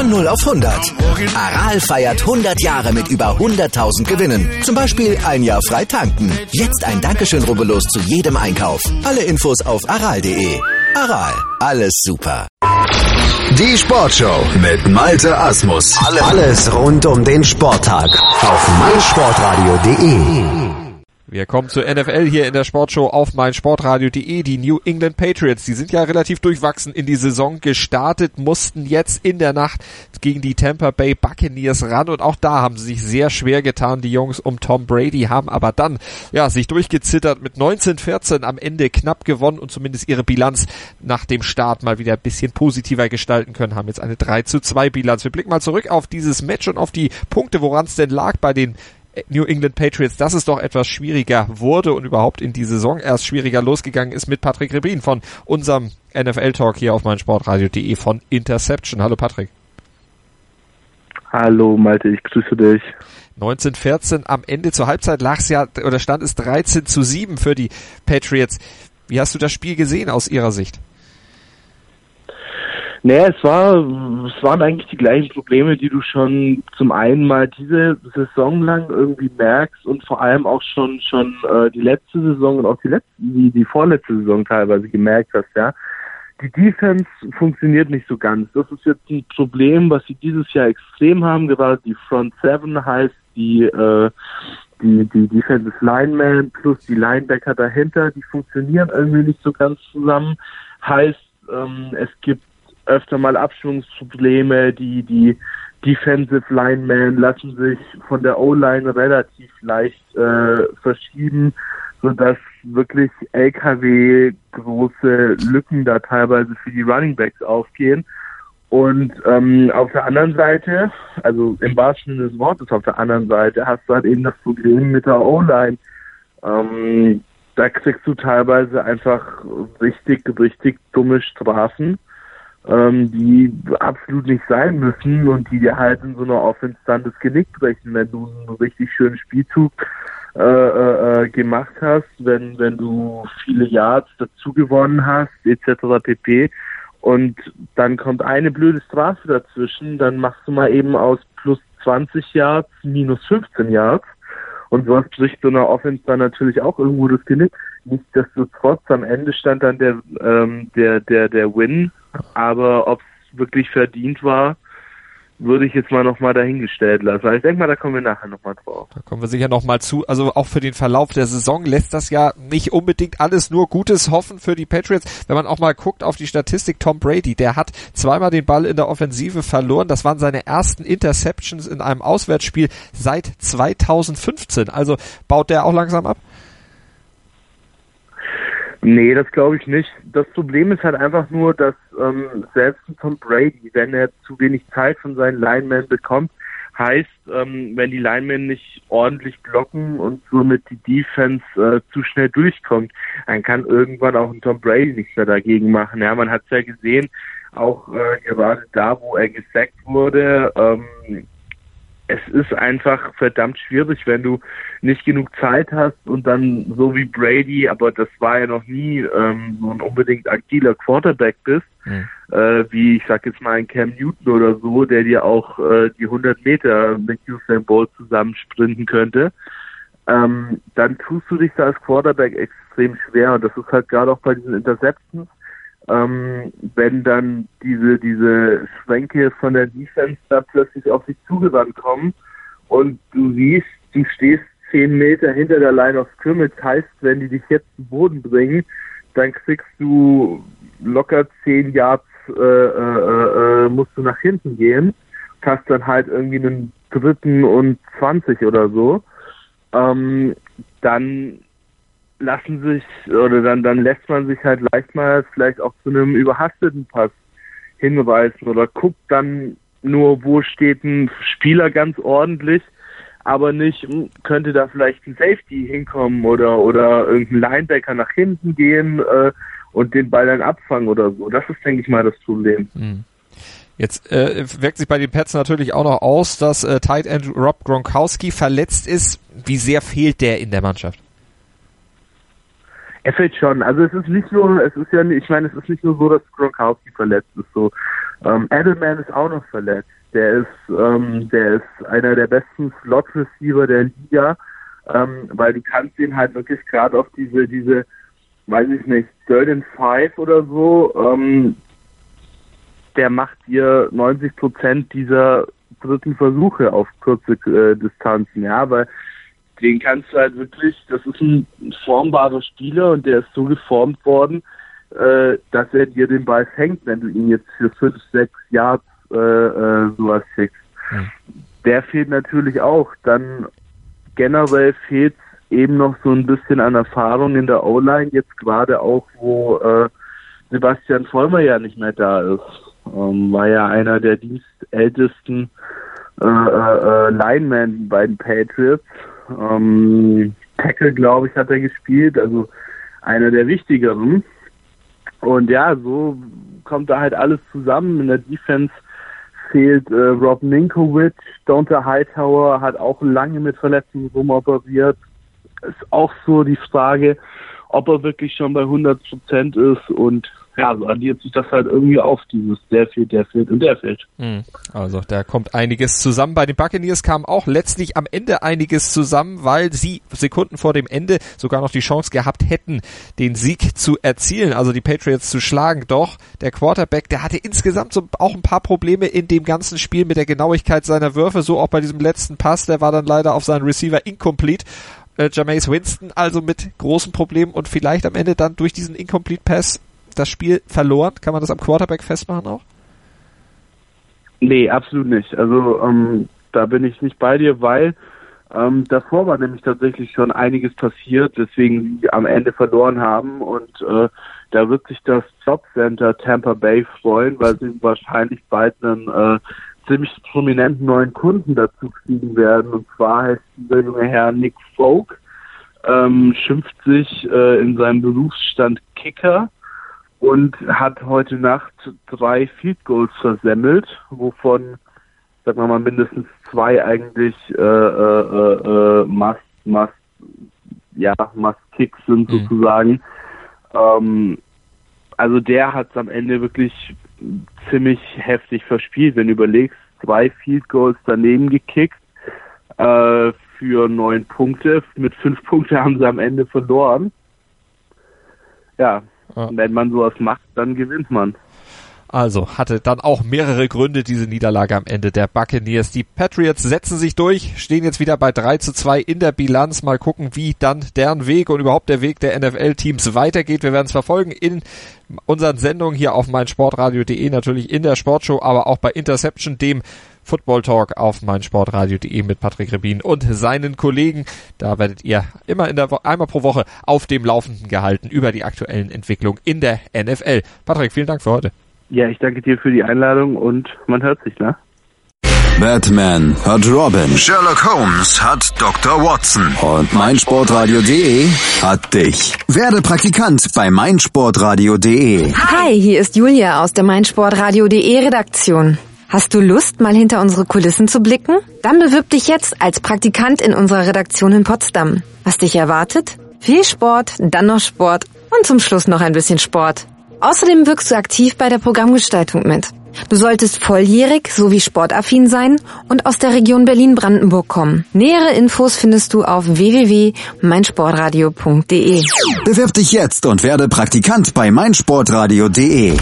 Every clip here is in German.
Von 0 auf 100. Aral feiert 100 Jahre mit über 100.000 Gewinnen. Zum Beispiel ein Jahr frei tanken. Jetzt ein Dankeschön, rubbellos zu jedem Einkauf. Alle Infos auf aral.de. Aral, alles super. Die Sportshow mit Malte Asmus. Alles rund um den Sporttag auf meinsportradio.de. Wir kommen zur NFL hier in der Sportshow auf meinsportradio.de. Die New England Patriots, die sind ja relativ durchwachsen in die Saison gestartet, mussten jetzt in der Nacht gegen die Tampa Bay Buccaneers ran und auch da haben sie sich sehr schwer getan, die Jungs um Tom Brady, haben aber dann sich durchgezittert, mit 19-14 am Ende knapp gewonnen und zumindest ihre Bilanz nach dem Start mal wieder ein bisschen positiver gestalten können, haben jetzt eine 3-2 Bilanz. Wir blicken mal zurück auf dieses Match und auf die Punkte, woran es denn lag bei den New England Patriots, dass es doch etwas schwieriger wurde und überhaupt in die Saison erst schwieriger losgegangen ist, mit Patrick Rebin von unserem NFL-Talk hier auf meinsportradio.de von Interception. Hallo Patrick. Hallo Malte, ich grüße dich. 19-14 am Ende zur Halbzeit stand es 13-7 für die Patriots. Wie hast du das Spiel gesehen aus ihrer Sicht? Naja, es waren eigentlich die gleichen Probleme, die du schon zum einen mal diese Saison lang irgendwie merkst und vor allem auch schon die letzte Saison und auch die vorletzte Saison teilweise gemerkt hast, ja. Die Defense funktioniert nicht so ganz. Das ist jetzt ein Problem, was sie dieses Jahr extrem haben. Gerade die Front Seven heißt die Defensive Lineman plus die Linebacker dahinter, die funktionieren irgendwie nicht so ganz zusammen. Heißt, es gibt öfter mal Abstimmungsprobleme, die Defensive Linemen lassen sich von der O-Line relativ leicht verschieben, sodass wirklich LKW-große Lücken da teilweise für die Running Backs aufgehen. Und auf der anderen Seite, also im wahrsten Sinne des Wortes auf der anderen Seite, hast du halt eben das Problem mit der O-Line. Da kriegst du teilweise einfach richtig dumme Strafen, die absolut nicht sein müssen und die dir halt in so einer Offense dann das Genick brechen, wenn du einen richtig schönen Spielzug gemacht hast, wenn du viele Yards dazu gewonnen hast, etc. pp. Und dann kommt eine blöde Strafe dazwischen, dann machst du mal eben aus plus 20 Yards minus 15 Yards. Und sowas bricht so einer Offense dann natürlich auch irgendwo das Genick. Nichtsdestotrotz, am Ende stand dann der Win. Aber ob es wirklich verdient war, würde ich jetzt mal nochmal dahingestellt lassen. Ich denke mal, da kommen wir nachher nochmal drauf. Da kommen wir sicher nochmal zu. Also auch für den Verlauf der Saison lässt das ja nicht unbedingt alles nur Gutes hoffen für die Patriots. Wenn man auch mal guckt auf die Statistik, Tom Brady, der hat zweimal den Ball in der Offensive verloren. Das waren seine ersten Interceptions in einem Auswärtsspiel seit 2015. Also baut der auch langsam ab? Nee, das glaube ich nicht. Das Problem ist halt einfach nur, dass selbst Tom Brady, wenn er zu wenig Zeit von seinen Linemen bekommt, heißt, wenn die Linemen nicht ordentlich blocken und somit die Defense zu schnell durchkommt, dann kann irgendwann auch ein Tom Brady nichts mehr dagegen machen. Ja, man hat es ja gesehen, auch gerade da, wo er gesackt wurde, es ist einfach verdammt schwierig, wenn du nicht genug Zeit hast und dann so wie Brady, aber das war ja noch nie so ein unbedingt agiler Quarterback bist, wie ich sag jetzt mal ein Cam Newton oder so, der dir auch die 100 Meter mit Usain Bolt zusammen sprinten könnte, dann tust du dich da als Quarterback extrem schwer und das ist halt gerade auch bei diesen Interceptions, wenn dann diese Schwenke von der Defense da plötzlich auf dich zugewandt kommen und du siehst, du stehst 10 Meter hinter der Line of Scrimmage, heißt, wenn die dich jetzt zu Boden bringen, dann kriegst du locker 10 Yards, musst du nach hinten gehen, hast dann halt irgendwie einen 3. und 20 oder so, dann lässt man sich halt leicht mal vielleicht auch zu einem überhasteten Pass hinweisen oder guckt dann nur, wo steht ein Spieler ganz ordentlich, aber nicht, könnte da vielleicht ein Safety hinkommen oder irgendein Linebacker nach hinten gehen und den Ball dann abfangen oder so. Das ist, denke ich mal, das Problem. Jetzt wirkt sich bei den Pats natürlich auch noch aus, dass Tight End Rob Gronkowski verletzt ist. Wie sehr fehlt der in der Mannschaft? Er fehlt schon. Also es ist nicht nur so, dass Gronkowski verletzt ist. So, Edelman ist auch noch verletzt. Der ist einer der besten Slot-Receiver der Liga, weil du kannst ihn halt wirklich gerade auf diese, weiß ich nicht, 3rd and 5 oder so, der macht dir 90% dieser dritten Versuche auf kurze Distanzen, ja, weil den kannst du halt wirklich, das ist ein formbarer Spieler und der ist so geformt worden, dass er dir den Ball fängt, wenn du ihn jetzt für 5-6 Yards sowas schickst. Der fehlt natürlich auch. Dann generell fehlt eben noch so ein bisschen an Erfahrung in der O-Line, jetzt gerade auch, wo Sebastian Vollmer ja nicht mehr da ist. War ja einer der dienstältesten Linemen bei den Patriots. Tackle, glaube ich, hat er gespielt, also einer der wichtigeren. Und ja, so kommt da halt alles zusammen. In der Defense fehlt Rob Ninkovich. Donta Hightower hat auch lange mit Verletzungen rumoperiert. Ist auch so die Frage, ob er wirklich schon bei 100% ist. Und ja, so addiert sich das halt irgendwie auf, dieses der fehlt und der fehlt. Also da kommt einiges zusammen. Bei den Buccaneers kam auch letztlich am Ende einiges zusammen, weil sie Sekunden vor dem Ende sogar noch die Chance gehabt hätten, den Sieg zu erzielen, also die Patriots zu schlagen. Doch der Quarterback, der hatte insgesamt so auch ein paar Probleme in dem ganzen Spiel mit der Genauigkeit seiner Würfe, so auch bei diesem letzten Pass, der war dann leider auf seinen Receiver incomplete. Jameis Winston also mit großen Problemen und vielleicht am Ende dann durch diesen Incomplete Pass das Spiel verloren. Kann man das am Quarterback festmachen auch? Nee, absolut nicht. Also da bin ich nicht bei dir, weil davor war nämlich tatsächlich schon einiges passiert, weswegen sie am Ende verloren haben und da wird sich das Jobcenter Tampa Bay freuen, weil sie wahrscheinlich bald einen ziemlich prominenten neuen Kunden dazu kriegen werden, und zwar heißt dieser junge Herr Nick Folk, schimpft sich in seinem Berufsstand Kicker und hat heute Nacht 3 Field Goals versemmelt, wovon, sagen wir mal, mindestens 2 eigentlich Must-Kicks sind sozusagen. Also der hat es am Ende wirklich ziemlich heftig verspielt, wenn du überlegst, 2 Field Goals daneben gekickt für 9 Punkte. Mit 5 Punkten haben sie am Ende verloren. Ja. Wenn man sowas macht, dann gewinnt man. Also hatte dann auch mehrere Gründe diese Niederlage am Ende der Buccaneers. Die Patriots setzen sich durch, stehen jetzt wieder bei 3-2 in der Bilanz. Mal gucken, wie dann deren Weg und überhaupt der Weg der NFL-Teams weitergeht. Wir werden es verfolgen in unseren Sendungen hier auf meinsportradio.de, natürlich in der Sportshow, aber auch bei Interception, dem Football Talk auf meinsportradio.de mit Patrick Rebin und seinen Kollegen. Da werdet ihr immer einmal pro Woche auf dem Laufenden gehalten über die aktuellen Entwicklungen in der NFL. Patrick, vielen Dank für heute. Ja, ich danke dir für die Einladung und man hört sich, ne? Batman hat Robin, Sherlock Holmes hat Dr. Watson und meinsportradio.de hat dich. Werde Praktikant bei meinsportradio.de. Hi, hier ist Julia aus der meinsportradio.de Redaktion. Hast du Lust, mal hinter unsere Kulissen zu blicken? Dann bewirb dich jetzt als Praktikant in unserer Redaktion in Potsdam. Was dich erwartet? Viel Sport, dann noch Sport und zum Schluss noch ein bisschen Sport. Außerdem wirkst du aktiv bei der Programmgestaltung mit. Du solltest volljährig sowie sportaffin sein und aus der Region Berlin-Brandenburg kommen. Nähere Infos findest du auf www.meinsportradio.de. Bewirb dich jetzt und werde Praktikant bei meinsportradio.de.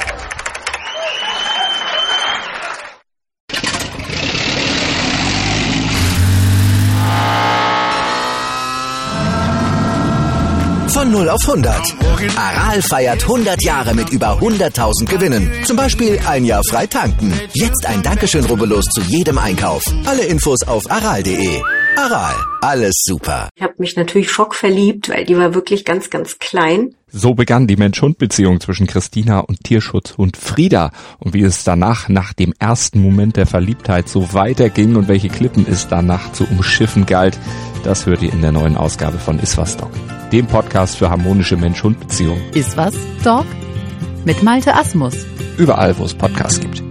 Von 0 auf 100. Aral feiert 100 Jahre mit über 100.000 Gewinnen. Zum Beispiel ein Jahr frei tanken. Jetzt ein Dankeschön, rubbellos zu jedem Einkauf. Alle Infos auf aral.de. Aral, alles super. Ich habe mich natürlich schockverliebt, weil die war wirklich ganz, ganz klein. So begann die Mensch-Hund-Beziehung zwischen Christina und Tierschutzhund Frieda. Und wie es danach, nach dem ersten Moment der Verliebtheit, so weiterging und welche Klippen es danach zu umschiffen galt, das hört ihr in der neuen Ausgabe von Iswas Dog, dem Podcast für harmonische Mensch-Hund-Beziehungen. Iswas Dog? Mit Malte Asmus. Überall, wo es Podcasts gibt.